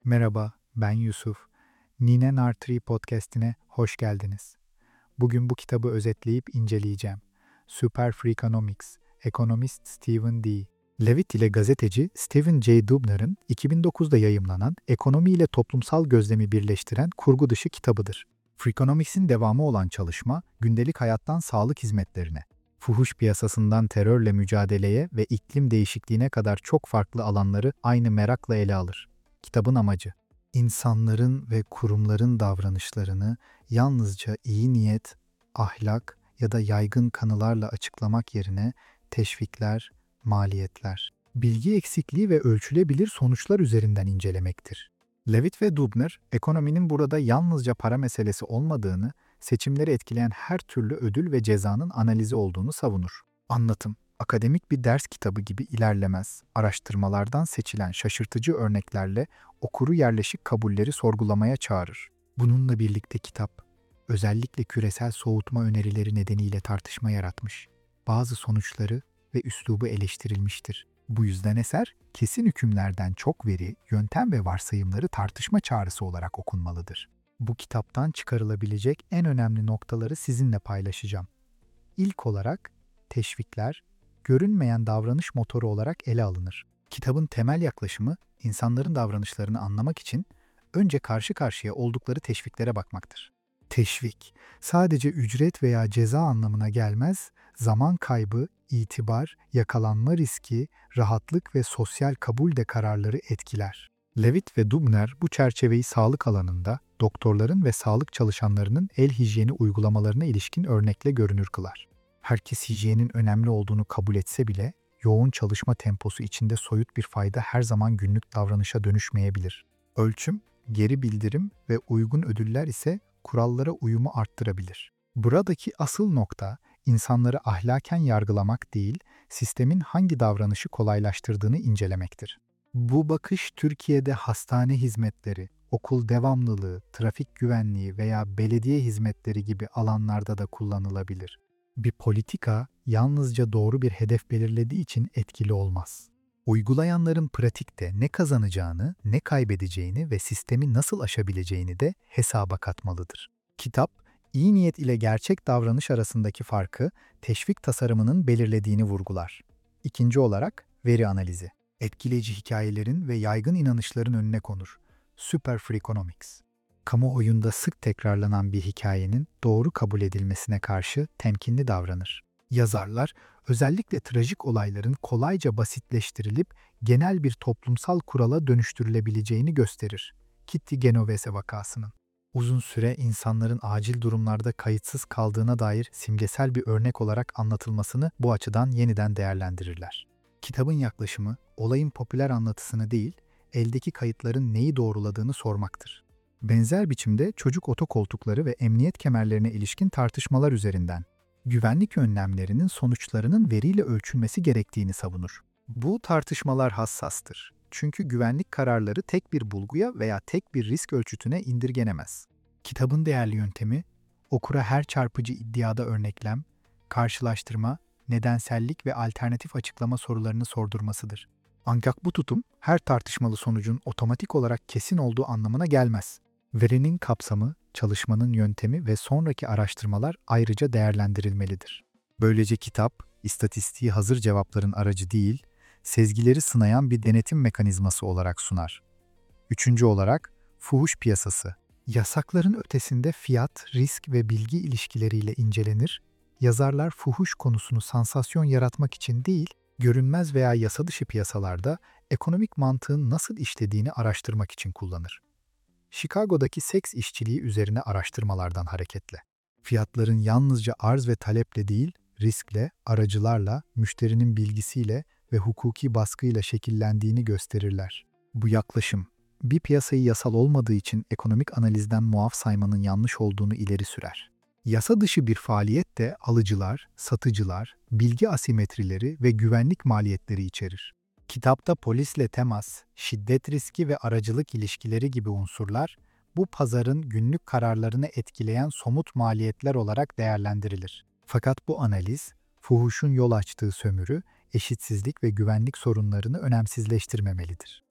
Merhaba, ben Yusuf. Nine Nartree podcast'ine hoş geldiniz. Bugün bu kitabı özetleyip inceleyeceğim. Super Freakonomics, ekonomist Stephen D. Levitt ile gazeteci Stephen J. Dubner'ın 2009'da yayımlanan ekonomi ile toplumsal gözlemi birleştiren kurgu dışı kitabıdır. Freakonomics'in devamı olan çalışma, gündelik hayattan sağlık hizmetlerine, fuhuş piyasasından terörle mücadeleye ve iklim değişikliğine kadar çok farklı alanları aynı merakla ele alır. Kitabın amacı, insanların ve kurumların davranışlarını yalnızca iyi niyet, ahlak ya da yaygın kanılarla açıklamak yerine teşvikler, maliyetler, bilgi eksikliği ve ölçülebilir sonuçlar üzerinden incelemektir. Levitt ve Dubner, ekonominin burada yalnızca para meselesi olmadığını, seçimleri etkileyen her türlü ödül ve cezanın analizi olduğunu savunur. Anlatım, akademik bir ders kitabı gibi ilerlemez, araştırmalardan seçilen şaşırtıcı örneklerle okuru yerleşik kabulleri sorgulamaya çağırır. Bununla birlikte kitap, özellikle küresel soğutma önerileri nedeniyle tartışma yaratmış, bazı sonuçları ve üslubu eleştirilmiştir. Bu yüzden eser, kesin hükümlerden çok veri, yöntem ve varsayımları tartışma çağrısı olarak okunmalıdır. Bu kitaptan çıkarılabilecek en önemli noktaları sizinle paylaşacağım. İlk olarak, teşvikler, görünmeyen davranış motoru olarak ele alınır. Kitabın temel yaklaşımı, insanların davranışlarını anlamak için önce karşı karşıya oldukları teşviklere bakmaktır. Teşvik, sadece ücret veya ceza anlamına gelmez, zaman kaybı, itibar, yakalanma riski, rahatlık ve sosyal kabul de kararları etkiler. Levitt ve Dubner bu çerçeveyi sağlık alanında doktorların ve sağlık çalışanlarının el hijyeni uygulamalarına ilişkin örnekle görünür kılar. Herkes hijyenin önemli olduğunu kabul etse bile, yoğun çalışma temposu içinde soyut bir fayda her zaman günlük davranışa dönüşmeyebilir. Ölçüm, geri bildirim ve uygun ödüller ise kurallara uyumu arttırabilir. Buradaki asıl nokta, insanları ahlaken yargılamak değil, sistemin hangi davranışı kolaylaştırdığını incelemektir. Bu bakış Türkiye'de hastane hizmetleri, okul devamlılığı, trafik güvenliği veya belediye hizmetleri gibi alanlarda da kullanılabilir. Bir politika yalnızca doğru bir hedef belirlediği için etkili olmaz. Uygulayanların pratikte ne kazanacağını, ne kaybedeceğini ve sistemi nasıl aşabileceğini de hesaba katmalıdır. Kitap, iyi niyet ile gerçek davranış arasındaki farkı teşvik tasarımının belirlediğini vurgular. İkinci olarak, veri analizi. Etkileyici hikayelerin ve yaygın inanışların önüne konur. Super Freakonomics. Kamuoyunda sık tekrarlanan bir hikayenin doğru kabul edilmesine karşı temkinli davranır. Yazarlar, özellikle trajik olayların kolayca basitleştirilip genel bir toplumsal kurala dönüştürülebileceğini gösterir. Kitty Genovese vakasının. Uzun süre insanların acil durumlarda kayıtsız kaldığına dair simgesel bir örnek olarak anlatılmasını bu açıdan yeniden değerlendirirler. Kitabın yaklaşımı, olayın popüler anlatısını değil, eldeki kayıtların neyi doğruladığını sormaktır. Benzer biçimde çocuk otokoltukları ve emniyet kemerlerine ilişkin tartışmalar üzerinden güvenlik önlemlerinin sonuçlarının veriyle ölçülmesi gerektiğini savunur. Bu tartışmalar hassastır. Çünkü güvenlik kararları tek bir bulguya veya tek bir risk ölçütüne indirgenemez. Kitabın değerli yöntemi, okura her çarpıcı iddiada örneklem, karşılaştırma, nedensellik ve alternatif açıklama sorularını sordurmasıdır. Ancak bu tutum, her tartışmalı sonucun otomatik olarak kesin olduğu anlamına gelmez. Verinin kapsamı, çalışmanın yöntemi ve sonraki araştırmalar ayrıca değerlendirilmelidir. Böylece kitap, istatistiği hazır cevapların aracı değil, sezgileri sınayan bir denetim mekanizması olarak sunar. Üçüncü olarak, fuhuş piyasası. Yasakların ötesinde fiyat, risk ve bilgi ilişkileriyle incelenir, yazarlar fuhuş konusunu sansasyon yaratmak için değil, görünmez veya yasa dışı piyasalarda ekonomik mantığın nasıl işlediğini araştırmak için kullanır. Chicago'daki seks işçiliği üzerine araştırmalardan hareketle. Fiyatların yalnızca arz ve taleple değil, riskle, aracılarla, müşterinin bilgisiyle ve hukuki baskıyla şekillendiğini gösterirler. Bu yaklaşım, bir piyasayı yasal olmadığı için ekonomik analizden muaf saymanın yanlış olduğunu ileri sürer. Yasa dışı bir faaliyet de alıcılar, satıcılar, bilgi asimetrileri ve güvenlik maliyetleri içerir. Kitapta polisle temas, şiddet riski ve aracılık ilişkileri gibi unsurlar, bu pazarın günlük kararlarını etkileyen somut maliyetler olarak değerlendirilir. Fakat bu analiz, fuhuşun yol açtığı sömürü, eşitsizlik ve güvenlik sorunlarını önemsizleştirmemelidir.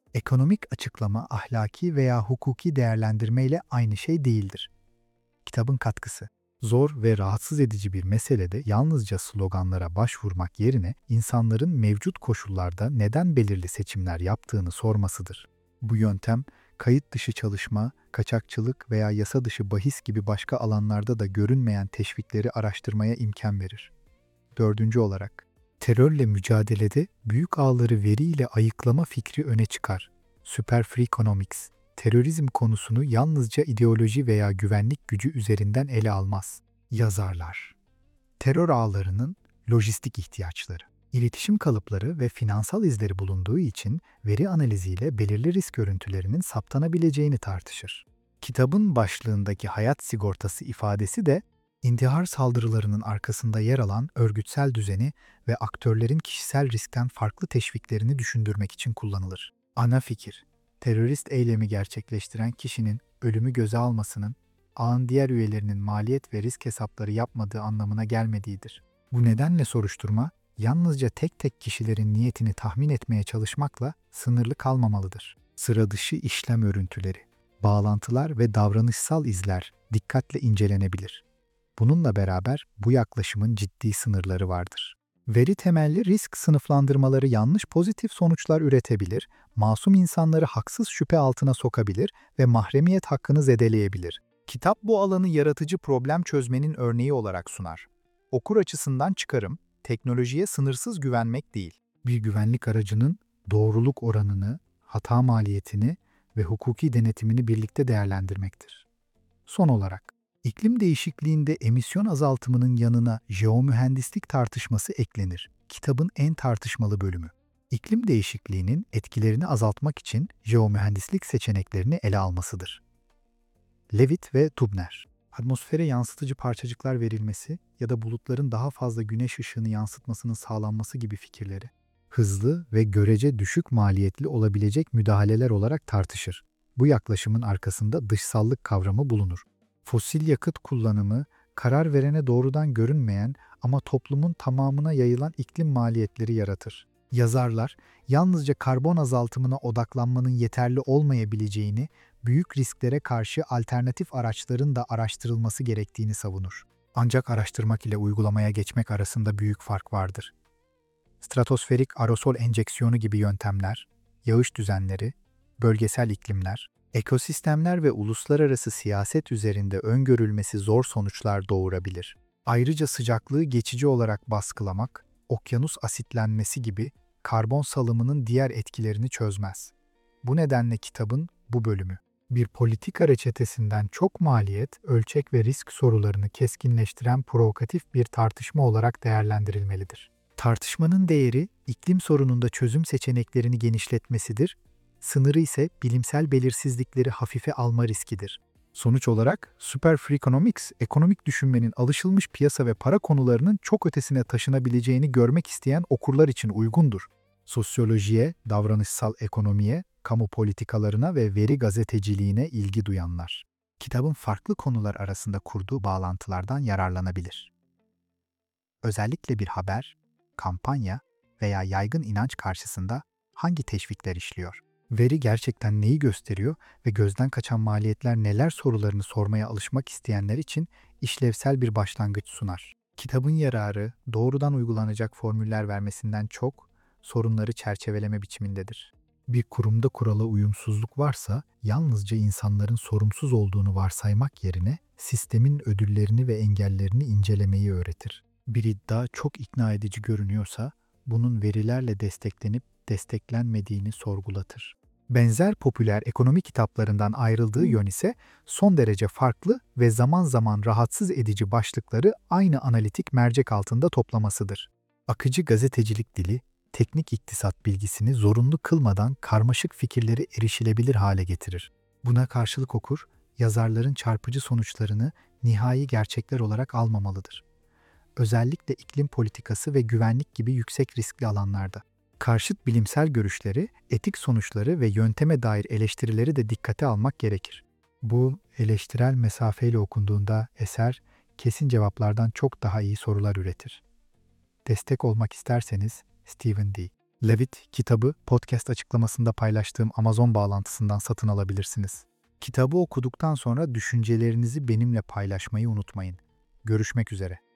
Ekonomik açıklama ahlaki veya hukuki değerlendirme ile aynı şey değildir. Kitabın katkısı. Zor ve rahatsız edici bir meselede yalnızca sloganlara başvurmak yerine insanların mevcut koşullarda neden belirli seçimler yaptığını sormasıdır. Bu yöntem, kayıt dışı çalışma, kaçakçılık veya yasa dışı bahis gibi başka alanlarda da görünmeyen teşvikleri araştırmaya imkan verir. Dördüncü olarak, terörle mücadelede büyük ağları veriyle ayıklama fikri öne çıkar. Super Freakonomics, terörizm konusunu yalnızca ideoloji veya güvenlik gücü üzerinden ele almaz. Yazarlar, terör ağlarının lojistik ihtiyaçları, iletişim kalıpları ve finansal izleri bulunduğu için veri analiziyle belirli risk örüntülerinin saptanabileceğini tartışır. Kitabın başlığındaki hayat sigortası ifadesi de intihar saldırılarının arkasında yer alan örgütsel düzeni ve aktörlerin kişisel riskten farklı teşviklerini düşündürmek için kullanılır. Ana fikir, terörist eylemi gerçekleştiren kişinin ölümü göze almasının, ağın diğer üyelerinin maliyet ve risk hesapları yapmadığı anlamına gelmediğidir. Bu nedenle soruşturma, yalnızca tek tek kişilerin niyetini tahmin etmeye çalışmakla sınırlı kalmamalıdır. Sıra dışı işlem örüntüleri, bağlantılar ve davranışsal izler dikkatle incelenebilir. Bununla beraber bu yaklaşımın ciddi sınırları vardır. Veri temelli risk sınıflandırmaları yanlış pozitif sonuçlar üretebilir, masum insanları haksız şüphe altına sokabilir ve mahremiyet hakkını zedeleyebilir. Kitap bu alanı yaratıcı problem çözmenin örneği olarak sunar. Okur açısından çıkarım, teknolojiye sınırsız güvenmek değil, bir güvenlik aracının doğruluk oranını, hata maliyetini ve hukuki denetimini birlikte değerlendirmektir. Son olarak, İklim değişikliğinde emisyon azaltımının yanına jeomühendislik tartışması eklenir. Kitabın en tartışmalı bölümü. İklim değişikliğinin etkilerini azaltmak için jeomühendislik seçeneklerini ele almasıdır. Levitt ve Tubner. Atmosfere yansıtıcı parçacıklar verilmesi ya da bulutların daha fazla güneş ışığını yansıtmasının sağlanması gibi fikirleri, hızlı ve görece düşük maliyetli olabilecek müdahaleler olarak tartışır. Bu yaklaşımın arkasında dışsallık kavramı bulunur. Fosil yakıt kullanımı, karar verene doğrudan görünmeyen ama toplumun tamamına yayılan iklim maliyetleri yaratır. Yazarlar, yalnızca karbon azaltımına odaklanmanın yeterli olmayabileceğini, büyük risklere karşı alternatif araçların da araştırılması gerektiğini savunur. Ancak araştırmak ile uygulamaya geçmek arasında büyük fark vardır. Stratosferik aerosol enjeksiyonu gibi yöntemler, yağış düzenleri, bölgesel iklimler, ekosistemler ve uluslararası siyaset üzerinde öngörülmesi zor sonuçlar doğurabilir. Ayrıca sıcaklığı geçici olarak baskılamak, okyanus asitlenmesi gibi karbon salımının diğer etkilerini çözmez. Bu nedenle kitabın bu bölümü, bir politika reçetesinden çok maliyet, ölçek ve risk sorularını keskinleştiren provokatif bir tartışma olarak değerlendirilmelidir. Tartışmanın değeri, iklim sorununda çözüm seçeneklerini genişletmesidir, sınırı ise bilimsel belirsizlikleri hafife alma riskidir. Sonuç olarak Super Freakonomics, ekonomik düşünmenin alışılmış piyasa ve para konularının çok ötesine taşınabileceğini görmek isteyen okurlar için uygundur. Sosyolojiye, davranışsal ekonomiye, kamu politikalarına ve veri gazeteciliğine ilgi duyanlar. Kitabın farklı konular arasında kurduğu bağlantılardan yararlanabilir. Özellikle bir haber, kampanya veya yaygın inanç karşısında hangi teşvikler işliyor? Veri gerçekten neyi gösteriyor ve gözden kaçan maliyetler neler sorularını sormaya alışmak isteyenler için işlevsel bir başlangıç sunar. Kitabın yararı doğrudan uygulanacak formüller vermesinden çok sorunları çerçeveleme biçimindedir. Bir kurumda kurala uyumsuzluk varsa yalnızca insanların sorumsuz olduğunu varsaymak yerine sistemin ödüllerini ve engellerini incelemeyi öğretir. Bir iddia çok ikna edici görünüyorsa bunun verilerle desteklenip desteklenmediğini sorgulatır. Benzer popüler ekonomi kitaplarından ayrıldığı yön ise son derece farklı ve zaman zaman rahatsız edici başlıkları aynı analitik mercek altında toplamasıdır. Akıcı gazetecilik dili, teknik iktisat bilgisini zorunlu kılmadan karmaşık fikirleri erişilebilir hale getirir. Buna karşılık okur, yazarların çarpıcı sonuçlarını nihai gerçekler olarak almamalıdır. Özellikle iklim politikası ve güvenlik gibi yüksek riskli alanlarda. Karşıt bilimsel görüşleri, etik sonuçları ve yönteme dair eleştirileri de dikkate almak gerekir. Bu eleştirel mesafeyle okunduğunda eser, kesin cevaplardan çok daha iyi sorular üretir. Destek olmak isterseniz Stephen D. Levit kitabı podcast açıklamasında paylaştığım Amazon bağlantısından satın alabilirsiniz. Kitabı okuduktan sonra düşüncelerinizi benimle paylaşmayı unutmayın. Görüşmek üzere.